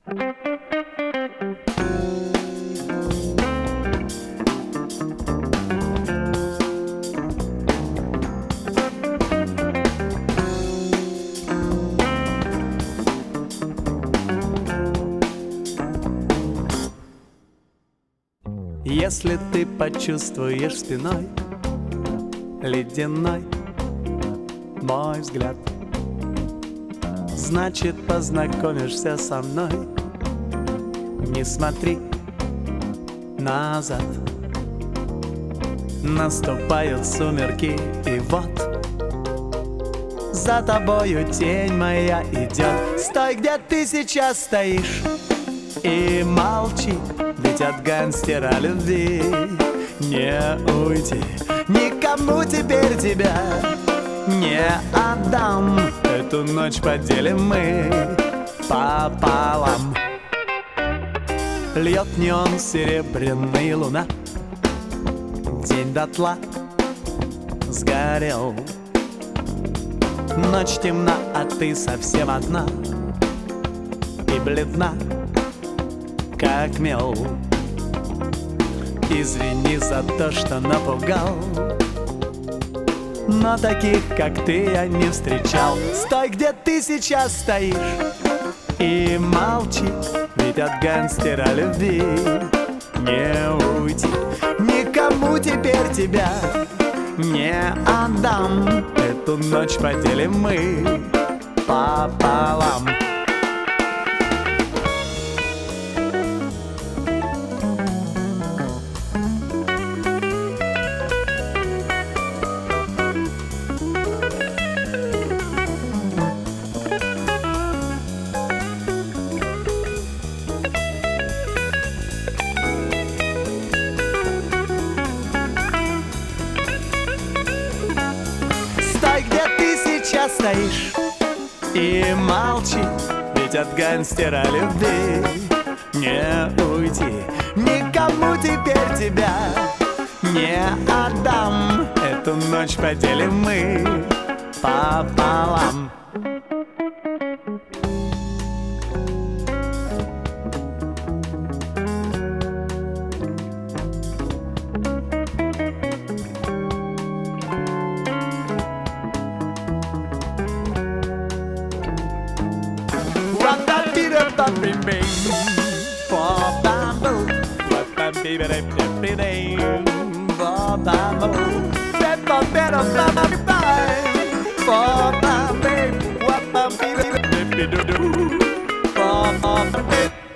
Если ты почувствуешь спиной ледяной мой взгляд, значит, познакомишься со мной. Не смотри назад. Наступают сумерки, и вот за тобою тень моя идет. Стой, где ты сейчас стоишь, и молчи, ведь от гангстера любви не уйти. Никому теперь тебя не отдам. Эту ночь поделим мы пополам. Льет неон серебряный, луна, день дотла сгорел. Ночь темна, а ты совсем одна и бледна, как мел. Извини за то, что напугал, но таких, как ты, я не встречал. Стой, где ты сейчас стоишь, и молчи, ведь от гангстера любви не уйти. Никому теперь тебя не отдам. Эту ночь поделим мы пополам. Где ты сейчас стоишь, и молчи, ведь от гангстера любви не уйти. Никому теперь тебя не отдам. Эту ночь поделим мы пополам. For